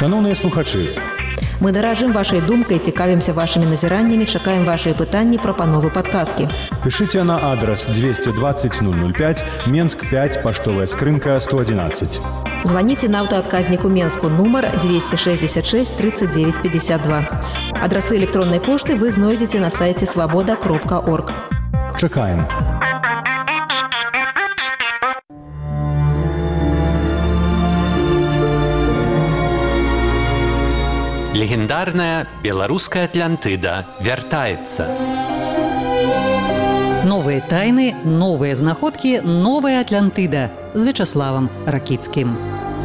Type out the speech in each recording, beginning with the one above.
Шановныя слухачы, мы даражым вашай думкай, цікавімся вашымі назіраннямі, чакаем вашыя пытанні, прапановы, падказкі. пішыце на адрас 220 005, Менск 5, паштовая скрынка 111. Званіце на аўтаадказнік у Менску, нумар 266 39 52. Адрасы электроннай пошты вы знойдзеце на сайце свабода.орг. Чакаем. Легендарная беларуская Атлантыда вяртаецца. Новыя тайны, новыя знаходкі, новая Атлантыда з Вячаславам Ракіцкім.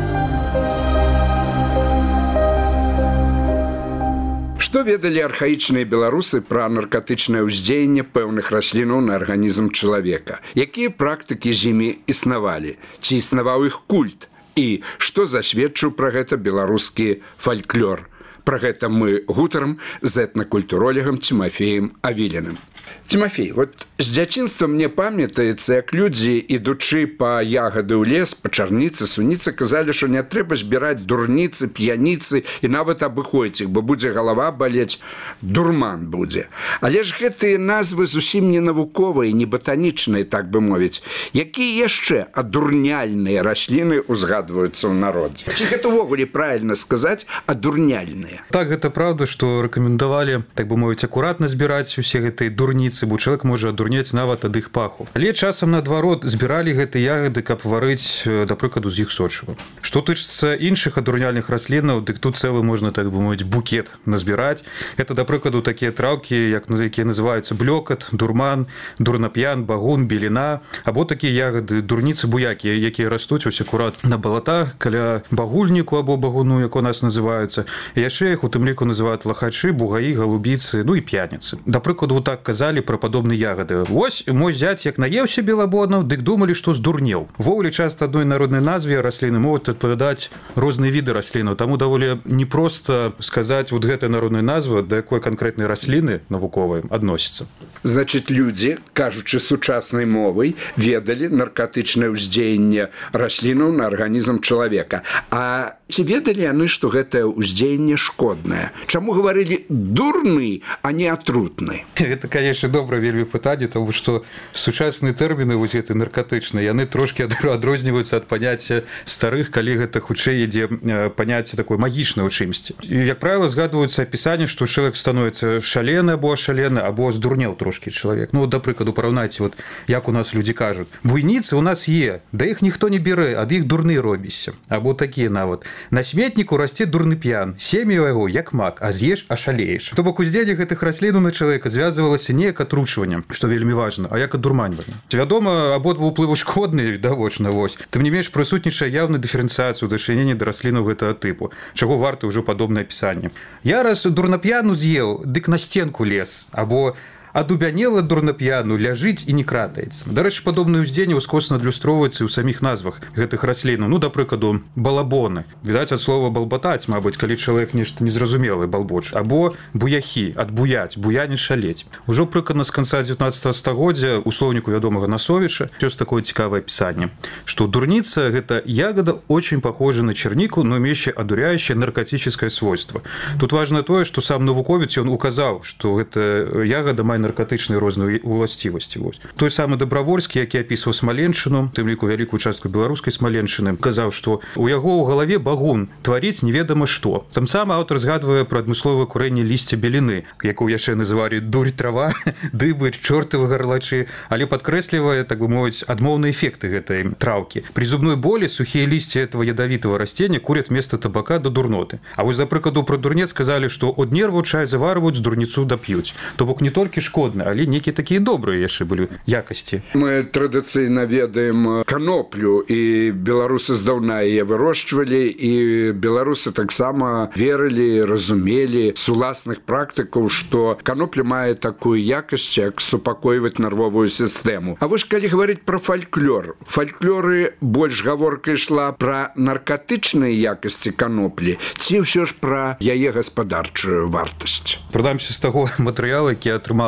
Што ведалі архаічныя беларусы пра наркатычнае ўздзеянне пэўных раслінаў на арганізм чалавека? Якія практыкі з імі існавалі? Ці існаваў іх культ? І што засведчыў пра гэта беларускі фальклор? Пра гэта мы гутарам з этнакультуролегам Тимофеем Авіліным. Тимофей, вот з дзяцінства мне памятаецца, як людзі, ідучы па ягады ў лес, па чарніцы, суніцы, казалі, што не трэба збіраць дурніцы, п'яніцы і нават абыходзіць іх, бо будзе галава балець, дурман будзе. Але ж гэтыя назвы зусім не навуковыя, не батанічныя, так бы мовіць. Якія яшчэ адурняльныя расліны узгадваюцца ў народзе? Ці гэта ўвогуле правільна сказаць адурняльныя? Так, гэта правда, што рэкамендавалі, так бы мовіць, акуратна збіраць усе гэтыя дурніцы, бо чалавек можа адурнець нават ад іх паху. Але часам, наадварот, збіралі гэтыя ягады, каб варыць, да прыкладу, з іх сочыва. Што тычыцца іншых адурняльных раслінаў, дык тут цэлы можна, так бы мовіць, букет назбіраць. Гэта, да прыкладу, такія траўкі, якія называюцца блёкат, дурман, дурнап'ян, багун, беліна, або такія ягады, дурніцы-буякі, якія растуць ось акурат на балатах, каля багульніку або багуну, як у нас называюцца. І яшчэ іх у тым ліку называюць лахачы, бугаі, галубіцы, ну і п'яніцы. Да прыкладу, так казалі пра падобныя ягады. Вось мой зяць, як наеўся белабоднаў, дык думалі, што здурнеў. Вовлі часта адной народнай назве расліны могуць адпавядаць розныя віды раслінаў, таму даволі непроста сказаць вот гэтая народная назва, да якой канкрэтнай расліны навуковай адносіцца. Значыць, людзі, кажучы сучаснай мовай, ведалі наркатычнае ўздзеянне раслінаў на арганізм чалавека. А ці ведалі яны, што гэтае ўздзеянне шкоднае? Чаму гаварылі дурны, а не атрутны? Гэта, конечно, добрае вельмі пытанне, тому што сучасныя тэрміны вось гэты наркатычныя, яны трошкі адрозніваюцца ад паняцця старых, калі гэта хутчэй ідзе паняцце такое магічнае ў чымсьці. Як правіла, згадваюцца апісанне, што чалавек становіцца шалены або ашалены, або здурнеў трошкі чалавек. Ну, да прыкладу, параўнайце, вот, як у нас людзі кажуць. Буйніцы у нас є, да іх ніхто не бярэ, ад іх дурны робіся. Або такія нават. На сметніку расце дурны п'ян, сем'я яго як мак, а з'еш ашалееш. То бок уздзеянне гэтых раслінаў на чалавека звязвалася не як атручваннем, што вельмі важна, а як адурманьванне. Вядома, абодва ўплыву шкодныя, відавочна, вось. Тым не менш, прысутнічае яўная дыферэнцыяцыя ў дачыненні да раслінаў гэтага тыпу, чаго варта ўжо падобнае апісанне. Я раз дурнап'яну з'еў, дык на сценку лез, або адубянела дурнап'яну, ляжыць і не кратаецца. Дарэчы, падобныя ўздзеянні ўскосна адлюстроўваюцца ў саміх назвах гэтых раслінаў. Ну, да прыкладу, балабоны. Відаць, ад слова балбатаць, мабыць, калі чалавек нешта незразумелы балбоч. Або буяхі, адбуяць, буяніць, шалець. Ужо прыкладна з канца 19 стагоддзя у слоўніку вядомага Насовіча ёсць такое цікавае апісанне, што дурніца – гэта ягода очень похожа на чернику, но имеющая одуряющее наркотическое свойство. Тут важно тое, што сам навуковец ён указаў, што гэта ягода мае наркатычныя розныя уласцівасці. Той самы Дабравольскі, які апісваў Смаленшчыну, тым ліку вялікую частку беларускай Смаленшчыны, казаў, што у яго ў галаве багун тваріць неведама што. Там сам аўтар згадвае пра адмысловае курэнне лісця беліны, якую яшчэ называлі дурь трава, дыбы, чортавы гарлачы, але падкрэслівае, так бы мовіць, адмоўныя эфекты гэтай траўкі. При зубной боли сухие листья этого ядовитого растения курят вместо табака до дурноты. А вось, да прыкладу, пра дурнец сказалі, што ад нерву чай заварваюць, дурніцу дап'юць. То бок не толькі шкодны, але некія такія добрыя яшчэ былі якасці. Мы традыцыйна ведаем каноплю, і беларусы здаўна яе вырошчвалі, і беларусы таксама верылі, разумелі з уласных практыкаў, што канопля мае такую якасць, як супакойваць нервовую сістэму. А вось калі гаварыць пра фальклор, фальклоры больш гаворка ішла пра наркатычныя якасці каноплі, ці ўсё ж пра яе гаспадарчую вартасць? Прынамсі з таго матэрыялу, які атрымалася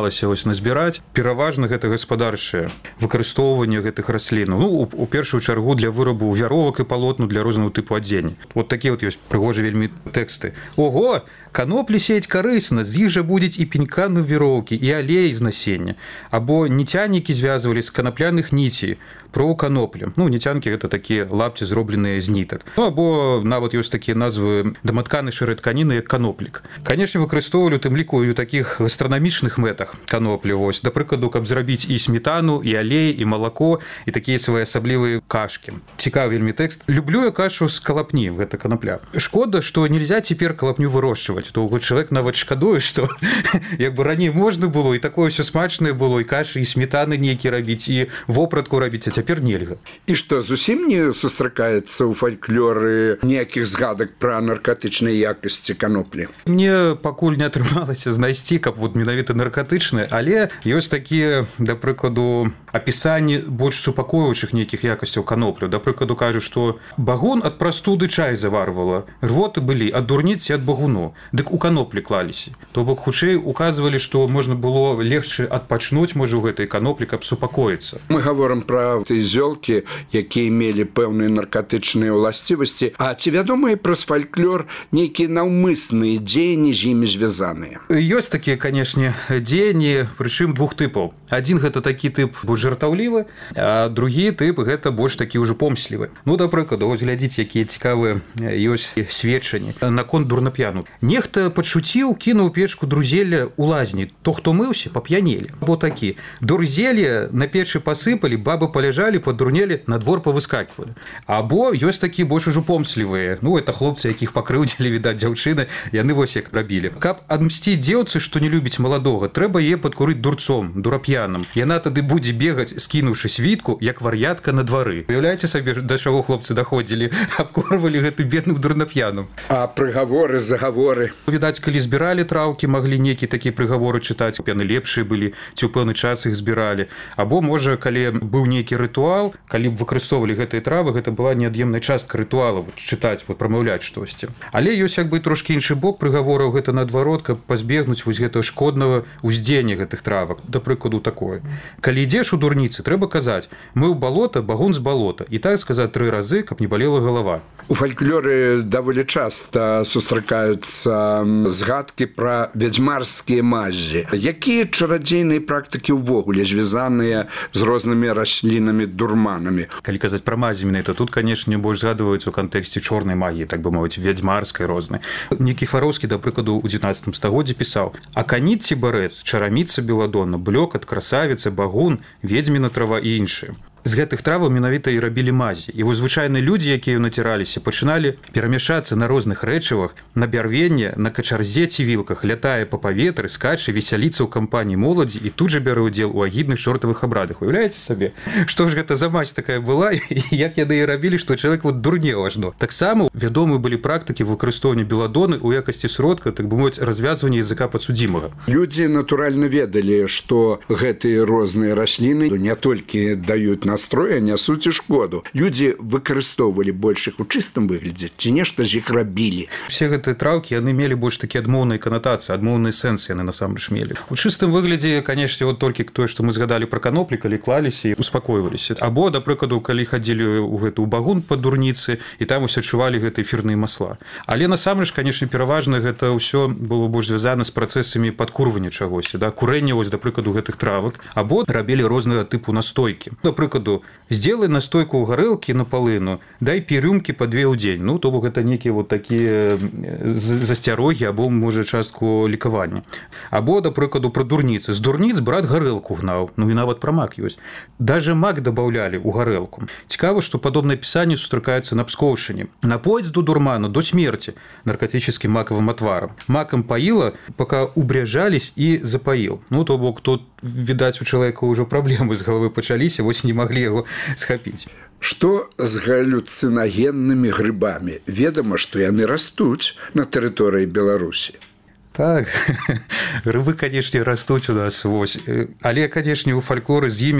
атрымалася назбіраць. Пераважна гэта гаспадарчае выкарыстоўванне гэтых раслін. У першую чаргу для вырабу вяровак і палотну для рознага тыпу адзення. Вот такія ёсць прыгожыя вельмі тэксты. Ого, каноплі сеять карысна, з іх жа будзе і пенька на віроўкі, і алей з насення. Або ніцянікі звязвалі з канапляных ніцей про каноплі. Ніцянкі гэта такія лапці, зробленыя з нітак. Або нават ёсць такія назвы даматканай шэрай тканіны, як каноплік. Канешне, выкарыстоўвалі у тым ліку і ў такіх гастранамічных мэтах каноплі. Да прыкладу, каб зрабіць і сметану, і алей, і малако, і такія своеасаблівыя кашкі. Цікавы вельмі тэкст. Люблю я кашу з калапні, гэта канапля. Шкода, што нельзя цяпер калапню вырошчваць. То чалавек нават шкадуе, што як бы раней можна было, і такое ўсё смачнае было, і кашы, і сметаны нейкі рабіць, і вопратку рабіць, а цяпер нельга. І што, зусім не сустракаецца ў фальклоры ніякіх згадак пра наркатычныя якасці каноплі? Мне пакуль не атрымалася знайсці, каб менавіта наркатычныя, але ёсць такія, да прыкладу, апісанні больш супакоюючых нейкіх якасцяў каноплю. Да прыкладу, кажу, што багун ад прастуды чай заварвала, рвоты былі ад дурніцы, ад багуну. Дык у каноплі клаліся. То бок хутчэй указвалі, што можна было легчы адпачнуць, можа, у гэтай каноплі, каб супакоіцца. Мы гаворым пра зёлкі, якія мелі пэўныя наркатычныя ўласцівасці. А ці вядомыя праз фальклор нейкія наўмысныя дзеянні з імі звязаныя? Ёсць такія, канешне, дзеянні, прычым двух тыпаў. Адзін гэта такі тып больш жартаўлівы, а другі тып гэта больш такі ўжо помслівы. Да прыкладу, глядзіце, якія цікавыя ёсць сведчанні наконт дурнап'яну. Нехта падшуціў, кінуў печку друзелля ў лазні. То, хто мыўся, пап'янелі. Або такі. Дурзелле на печы пасыпалі, бабы паляжалі, падурнелі, на двор павыскакивалі. Або ёсць такія больш ужо помслівыя. Это хлопцы, якіх пакрыўдзілі, відаць, дзяўчыны, яны вось як рабілі. Каб адмсціць дзеўцы, што не любіць маладога, трэба яе падкурыць дурцом, дурап'яным. Яна тады будзе бегаць, скінуўшы світку, як вар'ятка на двары. Уяўляеце сабе, да чаго хлопцы даходзілі, абкорвалі гэтым бедным дурнап'яным. А прыгаворы, загаворы? Відаць, калі збіралі траўкі, маглі нейкія такія прыгаворы чытаць, яны лепшыя былі, ці ў пэўны час іх збіралі. Або, можа, калі быў нейкі рытуал, калі б выкарыстоўвалі гэтыя травы, гэта была неад'емная частка рытуала, чытаць, прамаўляць штосьці. Але ёсць як бы трошкі іншы бок прыгавораў, гэта наадварот, каб пазбегнуць вось гэтага шкоднага ўздзеяння гэтых травак. Да прыкладу, такое. Калі ідзеш у дурніцы, трэба казаць: мыў балота, багун з балота. І так сказаць 3 разы, каб не балела галава. У фальклоры даволі часта сустракаюцца згадкі пра вядзьмарскія мазі. Якія чарадзейныя практыкі ўвогуле звязаныя з рознымі раслінамі, дурманамі? Калі казаць пра мазі менавіта, тут, канешне, больш згадваюцца ў кантэксце чорнай магіі, так бы мовіць, вядзьмарскай рознай. Нікіфароўскі, да прыкладу, у 19 стагоддзі пісаў: аканіт ці барэц, чараміца беладонна, блёкат, красавіца, багун, ведзьміна трава і іншыя. З гэтых траваў менавіта і рабілі мазі. І звычайныя людзі, якія націраліся, пачыналі перамяшацца на розных рэчывах, на бярвенне, на качарзе ці вілках, лятае па паветры, скача, весяліцца ў кампаніі моладзі і тут жа бярэ ўдзел у агідных чортавых абрадах. Уяўляеце сабе, што ж гэта за мазь такая была, і як яны і рабілі, што чалавек дурнеў ажно. Таксама вядомыя былі практыкі выкарыстоўвання беладоны ў якасці сродка, так бы мовіць, развязвання языка падсудзімага. Людзі, натуральна, ведалі, што гэтыя розныя расліны не толькі даюць настроя, нясуць і шкоду. Людзі выкарыстоўвалі больш іх у чыстым выглядзе, ці нешта з іх рабілі? Усе гэтыя траўкі, яны мелі больш такі адмоўныя канатацыі, адмоўныя сэнсы яны насамрэч мелі. У чыстым выглядзе, канешне, толькі тое, што мы згадалі пра каноплі, калі клаліся і успакойваліся. Або, да прыкладу, калі хадзілі ў багун па дурніцы, і там усе адчувалі гэтыя эфірныя масла. Але насамрэч, канешне, пераважна гэта ўсё было больш звязана з працэсамі падкурвання чагосьці, курэння, да прыкладу, гэтых травак, або рабілі рознага тыпу настойкі. Да прыкладу, сделай настойку ў гарэлкі на палыну, дай 2 рюмкі па 2 ў дзень. То бок гэта нейкія такія засцярогі, або, можа, частку лікавання. Або, да прыкладу, пра дурніцы. З дурніц брат гарэлку гнаў, і нават пра мак ёсць. Даже мак дабаўлялі ў гарэлку. Цікава, што падобнае пісанне сустракаецца на Пскоўшчыне. Напоіць до дурману, до смерці наркотическим маковым отваром. Маком поила, пока убряжались, и запоил. То бок тут, відаць, у чалавека ўжо праблемы з галавы пачаліся, вось не маглі яго схапіць. Што з галюцинагеннымі грыбамі? Ведама, што яны растуць на тэрыторыі Беларусі. Так, грыбы, канешне, растуць у нас, вось. Але, канешне, у фальклоры з імі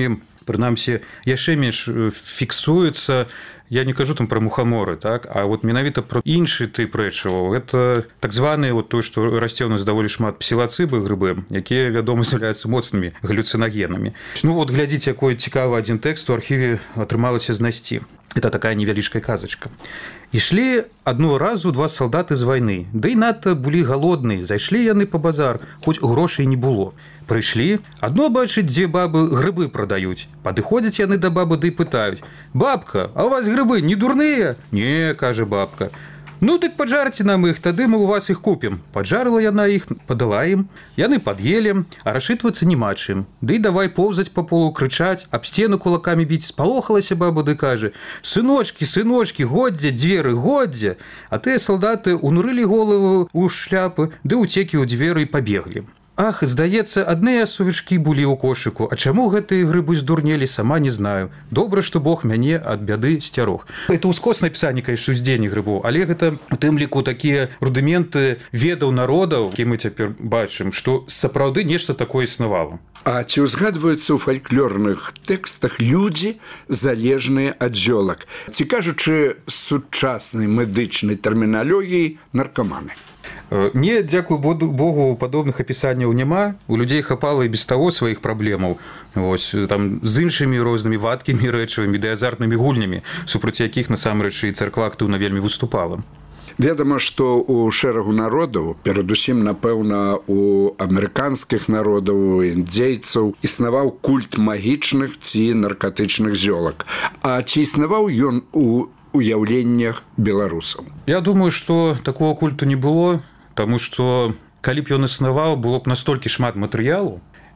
прынамсі яшчэ менш фіксуецца. Я не кажу там пра мухаморы, так? А вот менавіта пра іншы тып рэчываў. Гэта так званыя вот той, што расце ў нас даволі шмат псілацыбы, грыбы, якія, вядома, з'яўляюцца моцнымі галюцинагенамі. Ну вот глядзіце, якой цікавы адзін тэкст у архіве атрымалася знайсці. Это такая невялічкая казачка. Ішлі адного разу два салдаты з вайны, ды і надта былі галодныя, зайшлі яны па базар, хоць грошай не было. Прыйшлі, адно бачыць, дзе бабы грыбы прадаюць. Падыходзяць яны да бабы ды пытаюць: «Бабка, а у вас грыбы не дурныя?» «Не», кажа бабка. «Ну, дык паджарце нам іх, тады мы у вас іх купім». Паджарыла яна іх, падала ім, яны пад'елі, а расчытвацца няма чым. Ды давай поўзаць па полу, крычаць, аб сцену кулакамі біць. Спалохалася баба ды кажа: «Сыночкі, сыночкі, годзе, дзверы, годзе». А тыя салдаты унурылі голову ў шляпы, ды ўцекі ў дзверы і пабеглі. Ах, здаецца, адныя сувечкі былі ў кошыку, а чаму гэтыя грыбы здурнелі, сама не знаю. Добра, што Бог мяне ад бяды сцярог. Это ўскоснае пісанне, конечно, уздзеяння грыбоў, але гэта у тым ліку такія рудыменты ведаў народаў, які мы цяпер бачым, што сапраўды нешта такое існавала. А ці ўзгадваюцца ў фальклорных тэкстах людзі, залежныя ад зёлак? Ці кажучы сучаснай медычнай тэрміналогіяй, наркаманы? Не, дзякуй Богу, падобных апісанняў няма. У людзей хапала і без таго сваіх праблемаў. Вось, там, з іншымі рознымі вадкімі рэчывамі ды азартнымі гульнямі, супраць якіх насамрэч і царква актыўна вельмі выступала. Вядома, што ў шэрагу народаў, перадусім, напэўна, у амерыканскіх народаў, індзейцаў, існаваў культ магічных ці наркатычных зёлак. А ці існаваў ён у уяўленнях беларусаў? Я думаю, што такого культу не было, таму што калі б ён існаваў, было б настолькі шмат матэрыялу,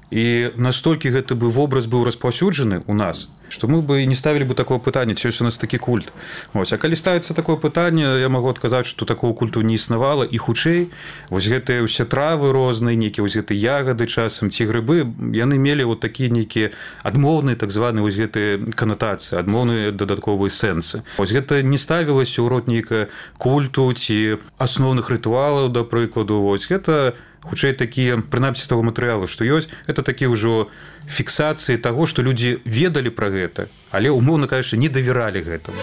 і настолькі гэты бы вобраз быў распаўсюджаны ў нас, што мы бы не ставілі бы такого пытання, ці ёсць у нас такі культ. Вось, а калі ставіцца такое пытанне, я магу адказаць, што такого культу не існавала, і хутчэй вось гэтыя ўсе травы розныя, нейкія вось гэтыя ягады часам ці грыбы, яны мелі вот такія нейкія адмоўныя так званыя вось гэтыя канатацыі, адмоўныя дадатковыя сэнсы. Вось гэта не ставілася ў род нейкага культу ці асноўных рытуалаў, да прыкладу. Вось гэта хутчэй такія, прынамсі з таго матэрыялу, што ёсць, это такія ўжо фіксацыі таго, што людзі ведалі пра гэта, але, умоўна кажучы, не давяралі гэтаму.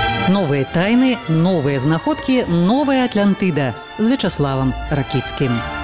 Новыя тайны, новыя знаходкі, новая Атлантыда з Вячаславам Ракіцкім.